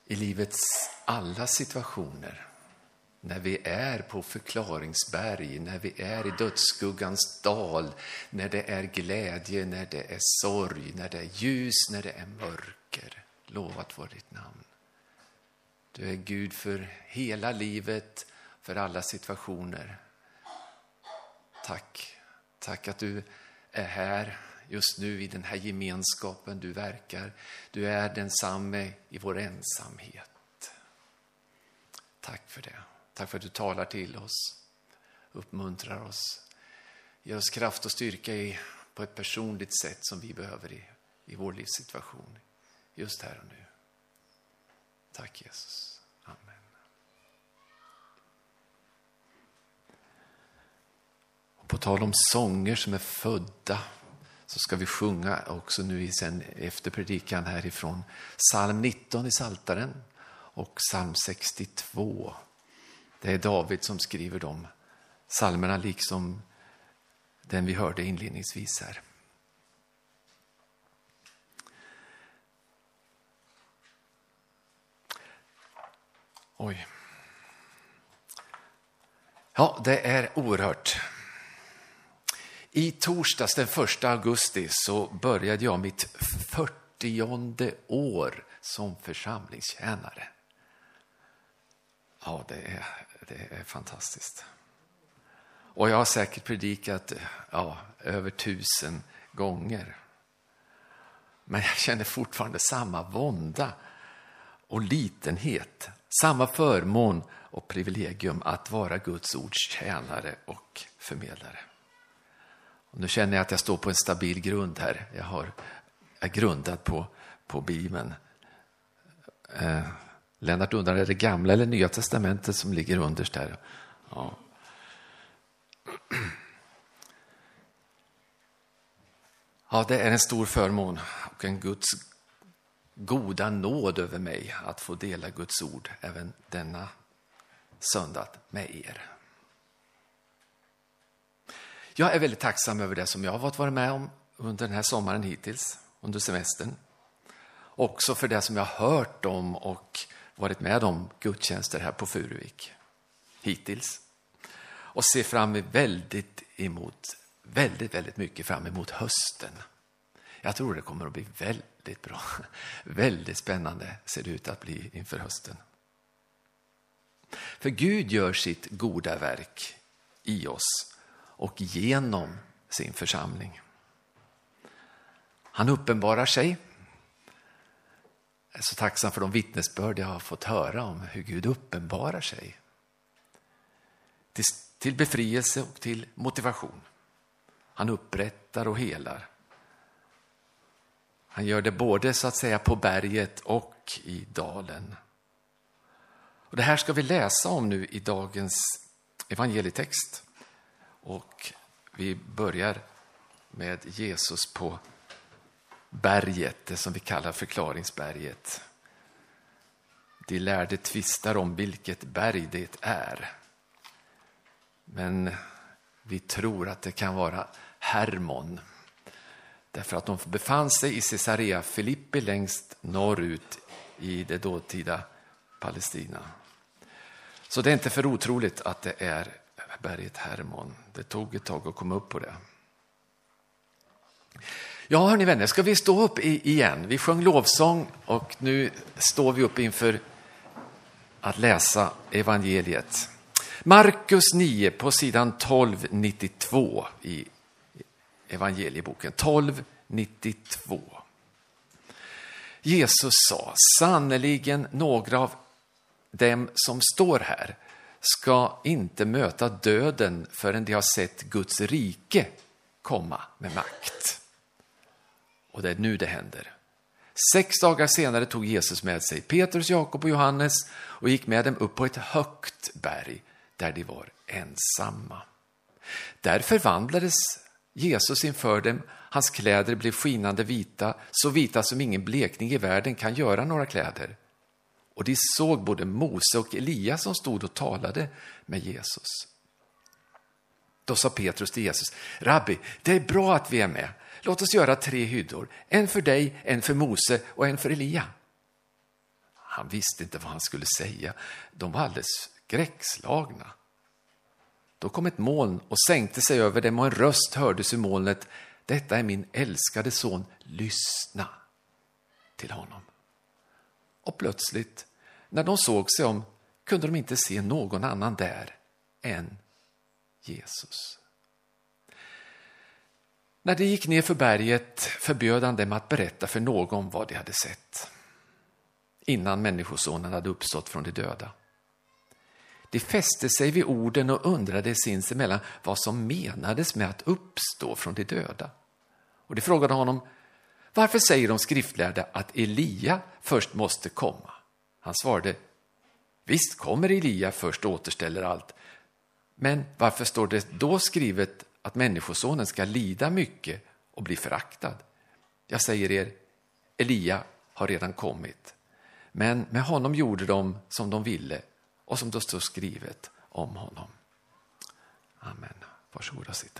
i livets alla situationer. När vi är på förklaringsberg, när vi är i dödsskuggans dal, när det är glädje, när det är sorg, när det är ljus, när det är mörker. Lovat vare ditt namn. Du är Gud för hela livet, för alla situationer. Tack. Tack att du är här just nu i den här gemenskapen du verkar. Du är densamme i vår ensamhet. Tack för det. Tack för att du talar till oss, uppmuntrar oss. Ger oss kraft och styrka på ett personligt sätt som vi behöver i vår livssituation. Just här och nu. Tack Jesus. Amen. Och på tal om sånger som är födda, så ska vi sjunga också nu sen efter predikan härifrån psalm 19 i Psaltaren och psalm 62. Det är David som skriver de psalmerna liksom den vi hörde inledningsvis här. Oj. Ja, det är oerhört. I torsdags den 1 augusti så började jag mitt 40:e år som församlingstjänare. Ja, det är fantastiskt. Och jag har säkert predikat över 1000 gånger. Men jag känner fortfarande samma vånda och litenhet. Samma förmån och privilegium att vara Guds ords tjänare och förmedlare. Och nu känner jag att jag står på en stabil grund här. Jag är grundad på Bibeln. Lennart undrar, är det gamla eller nya testamentet som ligger underst där? Ja. Ja, det är en stor förmån och en Guds goda nåd över mig att få dela Guds ord även denna söndag med er. Jag är väldigt tacksam över det som jag har fått vara med om under den här sommaren hittills, under semestern. Också för det som jag har hört om och varit med om gudstjänster här på Furuvik hittills. Och ser väldigt mycket fram emot hösten. Jag tror det kommer att bli väldigt bra. Väldigt spännande ser det ut att bli inför hösten. För Gud gör sitt goda verk i oss och genom sin församling. Han uppenbarar sig. Jag är så tacksam för de vittnesbörd jag har fått höra om hur Gud uppenbarar sig. Till befrielse och till motivation. Han upprättar och helar. Han gör det både så att säga på berget och i dalen. Och det här ska vi läsa om nu i dagens evangelietext. Och vi börjar med Jesus på berget, det som vi kallar förklaringsberget. De lärde tvistar om vilket berg det är. Men vi tror att det kan vara Hermon. Därför att de befann sig i Caesarea Filippi längst norrut i det dåtida Palestina. Så det är inte för otroligt att det är berget Hermon. Det tog ett tag att komma upp på det. Ja, hörni vänner, ska vi stå upp igen? Vi sjöng lovsång och nu står vi upp inför att läsa evangeliet. Markus 9 på sidan 1292 i evangelieboken. 1292. Jesus sa, sannerligen några av dem som står här ska inte möta döden förrän de har sett Guds rike komma med makt. Och det är nu det händer. 6 dagar senare tog Jesus med sig Petrus, Jakob och Johannes och gick med dem upp på ett högt berg där de var ensamma. Där förvandlades Jesus inför dem. Hans kläder blev skinande vita, så vita som ingen blekning i världen kan göra några kläder. Och de såg både Mose och Elia som stod och talade med Jesus. Då sa Petrus till Jesus, Rabbi, det är bra att vi är med. Låt oss göra 3 hyddor. En för dig, en för Mose och en för Elia. Han visste inte vad han skulle säga. De var alldeles skräckslagna. Då kom ett moln och sänkte sig över dem och en röst hördes ur molnet. Detta är min älskade son, lyssna till honom. Och plötsligt, när de såg sig om, kunde de inte se någon annan där än Jesus. När de gick ner för berget förbjöd han dem att berätta för någon vad de hade sett, innan människosonen hade uppstått från de döda. De fäste sig vid orden och undrade sinsemellan vad som menades med att uppstå från de döda. Och de frågade honom, varför säger de skriftlärda att Elia först måste komma? Han svarade, visst kommer Elia först och återställer allt. Men varför står det då skrivet att människosonen ska lida mycket och bli föraktad? Jag säger er, Elia har redan kommit. Men med honom gjorde de som de ville och som det står skrivet om honom. Amen. Varsågoda sitta.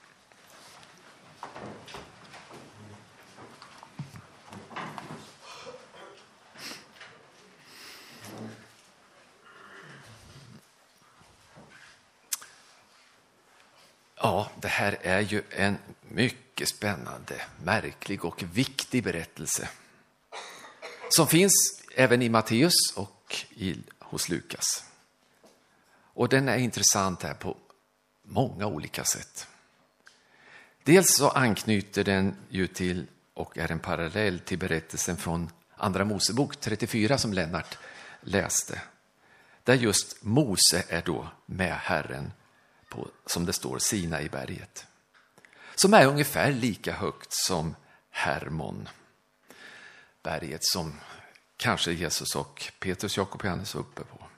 Ja, det här är ju en mycket spännande, märklig och viktig berättelse som finns även i Matteus och hos Lukas. Och den är intressant här på många olika sätt. Dels så anknyter den ju till och är en parallell till berättelsen från Andra Mosebok 34 som Lennart läste. Där just Mose är då med Herren på, som det står, Sina i berget. Som är ungefär lika högt som Hermon. Berget som kanske Jesus och Petrus, Jakob och Johannes var uppe på.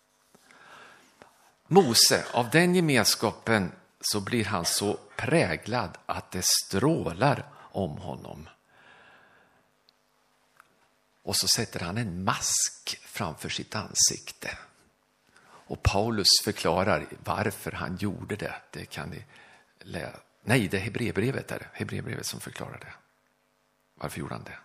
Mose, av den gemenskapen så blir han så präglad att det strålar om honom. Och så sätter han en mask framför sitt ansikte. Och Paulus förklarar varför han gjorde det. Det kan ni läsa. Nej, det är Hebreerbrevet som förklarar det. Varför gjorde han det?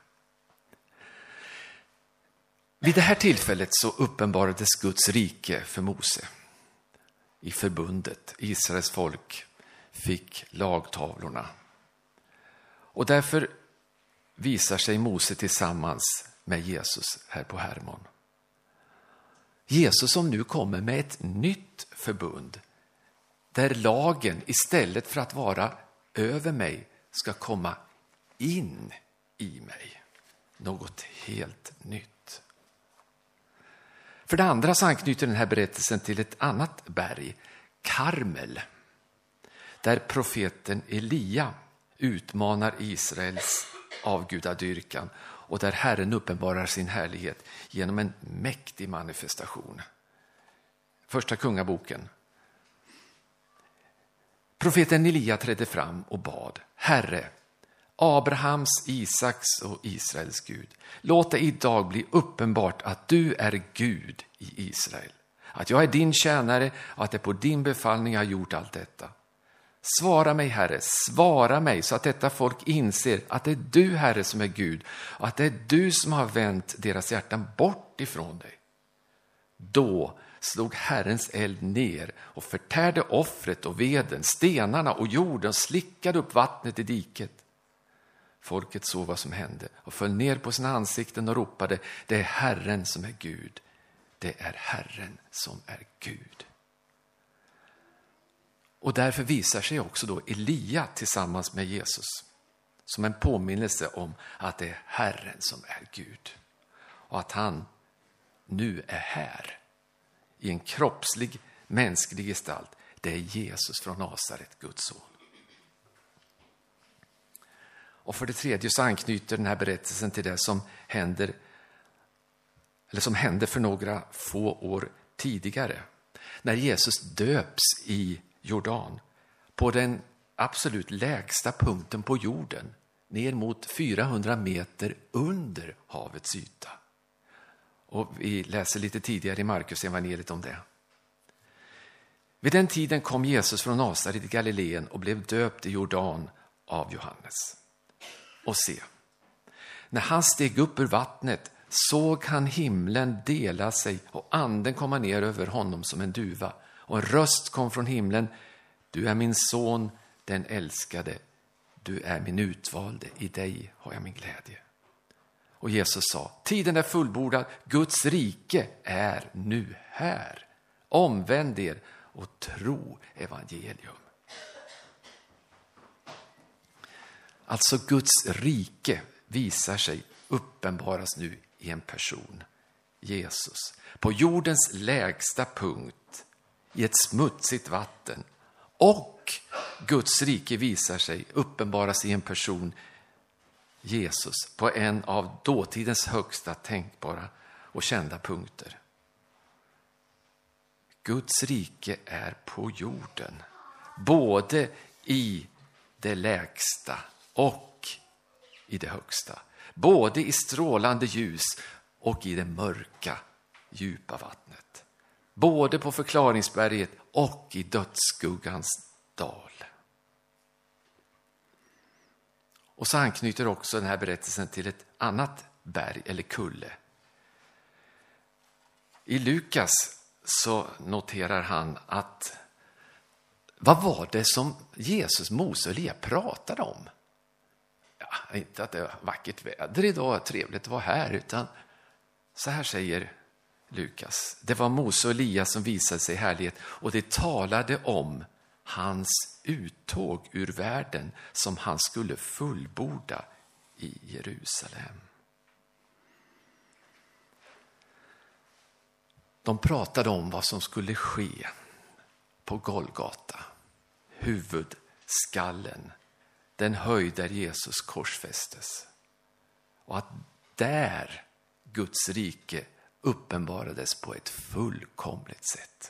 Vid det här tillfället så uppenbarades Guds rike för Mose. I förbundet. Israels folk fick lagtavlorna. Och därför visar sig Mose tillsammans med Jesus här på Hermon. Jesus som nu kommer med ett nytt förbund. Där lagen istället för att vara över mig ska komma in i mig. Något helt nytt. För det andra så anknyter den här berättelsen till ett annat berg, Karmel. Där profeten Elia utmanar Israels avgudadyrkan och där Herren uppenbarar sin härlighet genom en mäktig manifestation. Första kungaboken. Profeten Elia trädde fram och bad, Herre, Abrahams, Isaks och Israels Gud, låt det idag bli uppenbart att du är Gud i Israel. Att jag är din tjänare och att det på din befallning har gjort allt detta. Svara mig, Herre, svara mig så att detta folk inser att det är du, Herre, som är Gud och att det är du som har vänt deras hjärtan bort ifrån dig. Då slog Herrens eld ner och förtärde offret och veden, stenarna och jorden och slickade upp vattnet i diket. Folket såg vad som hände och föll ner på sina ansikten och ropade, det är Herren som är Gud. Det är Herren som är Gud. Och därför visar sig också då Elia tillsammans med Jesus som en påminnelse om att det är Herren som är Gud. Och att han nu är här i en kroppslig, mänsklig gestalt. Det är Jesus från Nasaret, Guds son. Och för det tredje så anknyter den här berättelsen till det som hände för några få år tidigare. När Jesus döps i Jordan, på den absolut lägsta punkten på jorden, ner mot 400 meter under havets yta. Och vi läser lite tidigare i Markus evangeliet om det. Vid den tiden kom Jesus från Nasaret i Galileen och blev döpt i Jordan av Johannes. Och se, när han steg upp ur vattnet såg han himlen dela sig och anden komma ner över honom som en duva. Och en röst kom från himlen: du är min son, den älskade. Du är min utvalde, i dig har jag min glädje. Och Jesus sa: tiden är fullbordad, Guds rike är nu här. Omvänd er och tro evangelium. Alltså Guds rike visar sig, uppenbaras nu i en person, Jesus. På jordens lägsta punkt, i ett smutsigt vatten. Och Guds rike visar sig, uppenbaras i en person, Jesus, på en av dåtidens högsta tänkbara och kända punkter. Guds rike är på jorden, både i det lägsta och i det högsta. Både i strålande ljus och i det mörka, djupa vattnet. Både på förklaringsberget och i dödsskuggans dal. Och så anknyter också den här berättelsen till ett annat berg eller kulle. I Lukas så noterar han att vad var det som Jesus, Mose och Elia pratade om? Ja, inte att det var vackert väder idag, trevligt att vara här, utan så här säger Lukas: det var Mose och Elia som visade sig härlighet, och det talade om hans uttåg ur världen som han skulle fullborda i Jerusalem. De pratade om vad som skulle ske på Golgata, huvudskallen, den höjd där Jesus korsfästes. Och att där Guds rike uppenbarades på ett fullkomligt sätt.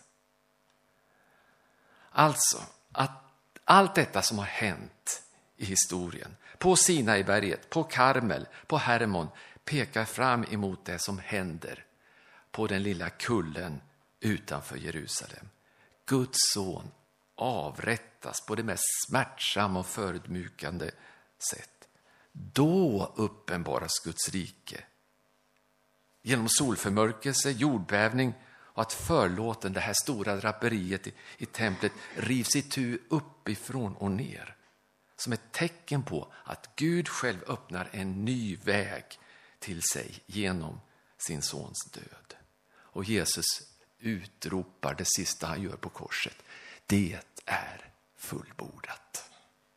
Alltså, att allt detta som har hänt i historien, på Sinaiberget, på Karmel, på Hermon, pekar fram emot det som händer på den lilla kullen utanför Jerusalem. Guds son avrättas på det mest smärtsamma och förödmjukande sätt. Då uppenbaras Guds rike. Genom solförmörkelse, jordbävning och att förlåten, det här stora draperiet i templet, rivs itu uppifrån och ner. Som ett tecken på att Gud själv öppnar en ny väg till sig genom sin sons död. Och Jesus utropar det sista han gör på korset: det är fullbordat.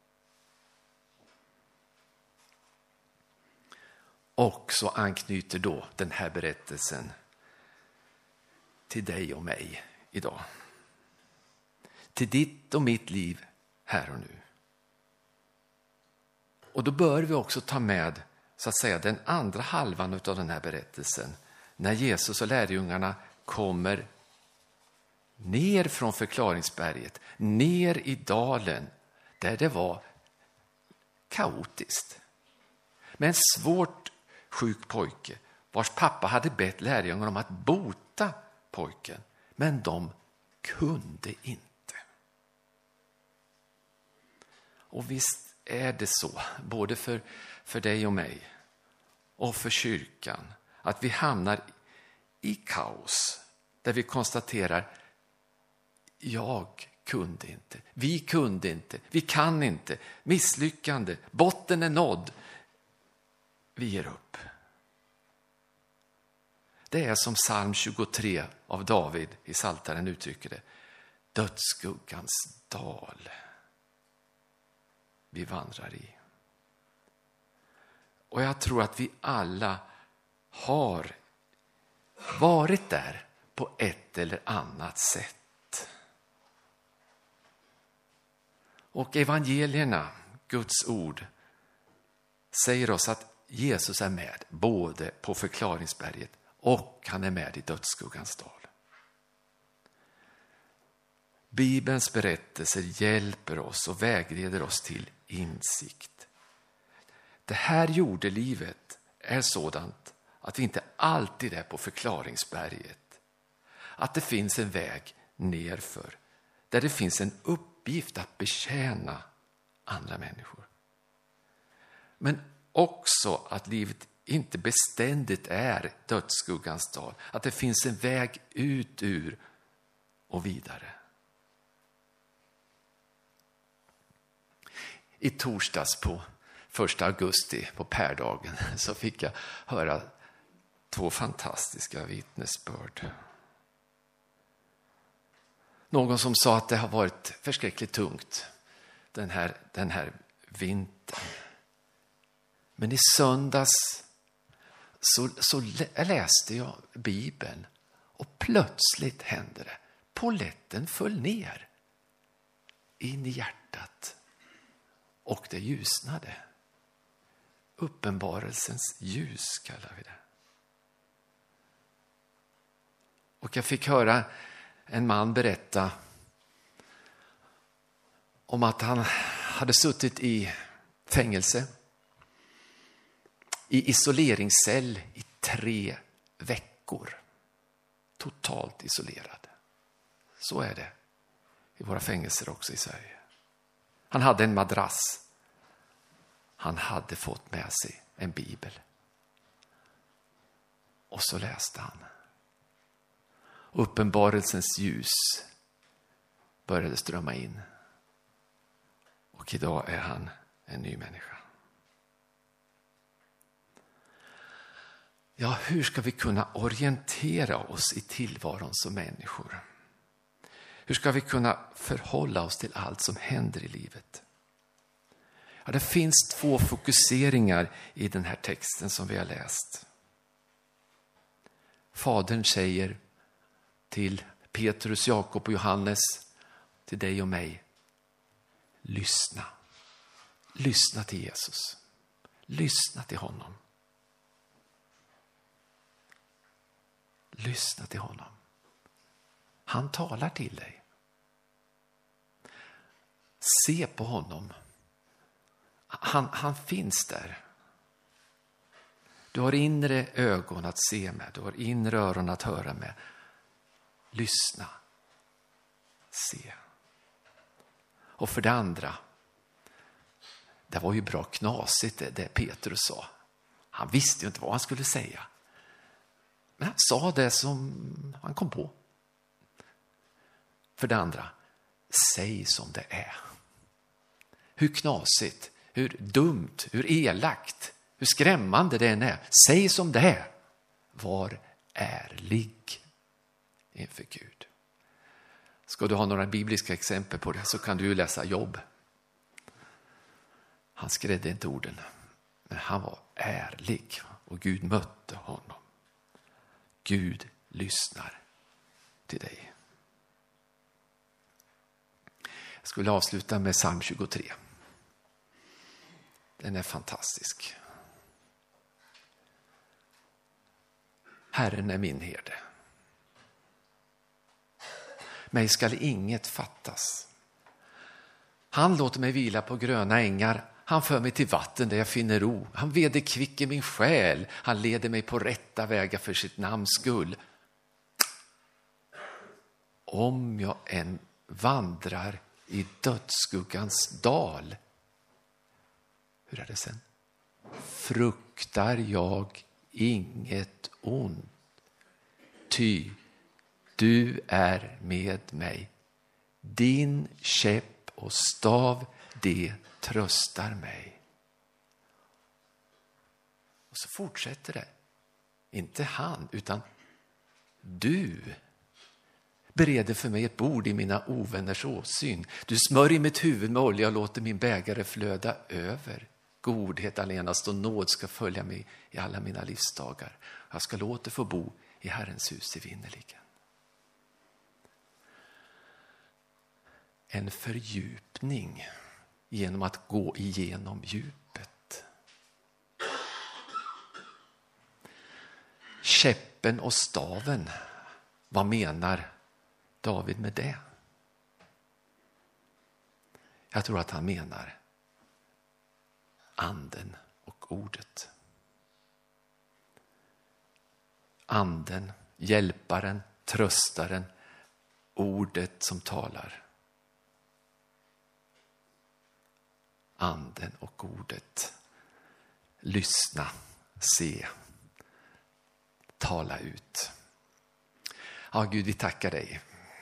Och så anknyter då den här berättelsen till dig och mig idag. Till ditt och mitt liv här och nu. Och då bör vi också ta med, så att säga, den andra halvan av den här berättelsen. När Jesus och lärjungarna kommer ner från förklaringsberget, ner i dalen där det var kaotiskt. Med en svårt sjuk pojke vars pappa hade bett lärjungarna om att bota pojken, men de kunde inte. Och visst är det så, både för dig och mig och för kyrkan, att vi hamnar i kaos där vi konstaterar: jag kunde inte, vi kunde inte, vi kan inte, misslyckande, botten är nådd, vi ger upp. Det är som psalm 23 av David i Psaltaren uttrycker det: dödsskuggans dal vi vandrar i. Och jag tror att vi alla har varit där på ett eller annat sätt. Och evangelierna, Guds ord, säger oss att Jesus är med både på förklaringsberget och han är med i dödsskuggans dal. Bibelns berättelser hjälper oss och vägleder oss till insikt. Det här jordelivet är sådant att vi inte alltid är på förklaringsberget. Att det finns en väg nerför, där det finns en uppgift att betjäna andra människor. Men också att livet inte beständigt är dödsskuggans dal. Att det finns en väg ut ur och vidare. I torsdags på 1 augusti på pärdagen så fick jag höra 2 fantastiska vittnesbörd. Någon som sa att det har varit förskräckligt tungt den här vintern. Men i söndags så läste jag Bibeln och plötsligt hände det. Polletten föll ner in i hjärtat och det ljusnade. Uppenbarelsens ljus kallar vi det. Och jag fick höra en man berätta om att han hade suttit i fängelse, i isoleringscell i 3 veckor. Totalt isolerad. Så är det i våra fängelser också i Sverige. Han hade en madrass. Han hade fått med sig en bibel. Och så läste han. Uppenbarelsens ljus började strömma in. Och idag är han en ny människa. Ja, hur ska vi kunna orientera oss i tillvaron som människor? Hur ska vi kunna förhålla oss till allt som händer i livet? Ja, det finns 2 fokuseringar i den här texten som vi har läst. Fadern säger till Petrus, Jakob och Johannes, till dig och mig: lyssna. Lyssna till Jesus. Lyssna till honom. Lyssna till honom. Han talar till dig. Se på honom. Han finns där. Du har inre ögon att se med. Du har inre öron att höra med. Lyssna. Se. Och för det andra, det var ju bra knasigt det Petrus sa. Han visste ju inte vad han skulle säga. Men han sa det som han kom på. För det andra, säg som det är. Hur knasigt, hur dumt, hur elakt, hur skrämmande det än är. Säg som det är. Var ärlig inför Gud. Ska du ha några bibliska exempel på det så kan du ju läsa Jobb. Han skrädde inte orden, men han var ärlig och Gud mötte honom. Gud lyssnar till dig. Jag skulle avsluta med psalm 23. Den är fantastisk. Herren är min herde. Mig skall inget fattas. Han låter mig vila på gröna ängar. Han för mig till vatten där jag finner ro. Han vederkvicker min själ. Han leder mig på rätta vägar för sitt namns skull. Om jag än vandrar i dödsskuggans dal. Hur är det sen? Fruktar jag inget ont. Ty du är med mig. Din käpp och stav, det tröstar mig. Och så fortsätter det. Inte han, utan du bereder för mig ett bord i mina ovänners åsyn. Du smörjer mitt huvud med olja och låter min bägare flöda över. Godhet allenast och nåd ska följa mig i alla mina livsdagar. Jag ska låta få bo i Herrens hus evinnerligen. En fördjupning genom att gå igenom djupet. Käppen och staven, vad menar David med det? Jag tror att han menar anden och ordet. Anden, hjälparen, tröstaren, ordet som talar. Anden och ordet. Lyssna se, tala ut. Ja, Gud, vi tackar dig.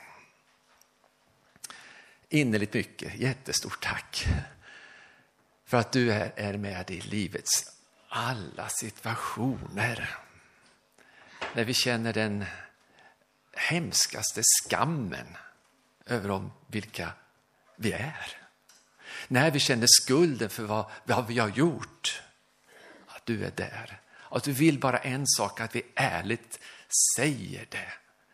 Innerligt mycket, jättestort tack. För att du är med i livets alla situationer. När vi känner den hemskaste skammen över om vilka vi är. När vi känner skulden för vad vi har gjort. Att du är där. Att du vill bara en sak, att vi ärligt säger det.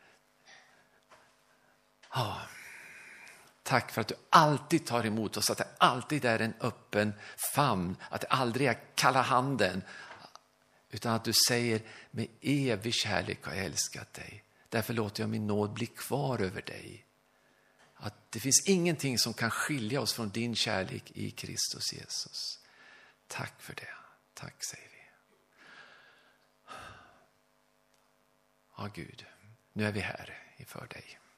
Ja. Tack för att du alltid tar emot oss, att det alltid är en öppen famn, att det aldrig är kalla handen, utan att du säger med evig kärlek har jag älskat dig. Därför låter jag min nåd bli kvar över dig. Att det finns ingenting som kan skilja oss från din kärlek i Kristus Jesus. Tack för det. Tack säger vi. Ja Gud, nu är vi här inför dig.